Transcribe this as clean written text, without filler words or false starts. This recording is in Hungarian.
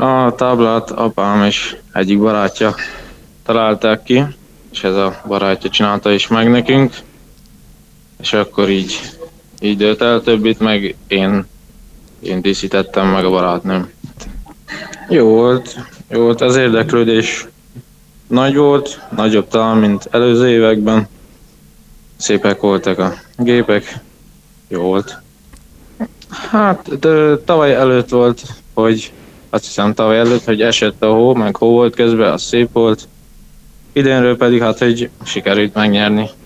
A táblát apám és egyik barátja találták ki, és ez a barátja csinálta is meg nekünk, és akkor így dőlt el, többit meg én díszítettem meg a barátnőm. Jó volt az érdeklődés. Nagy volt, nagyobb talán, mint előző években. Szépek voltak a gépek, jó volt. Hát, de tavaly előtt volt, hogy azt hiszem tavaly előtt, hogy esett a hó, meg hó volt közben, az szép volt. Idénről pedig hát, hogy sikerült megnyerni.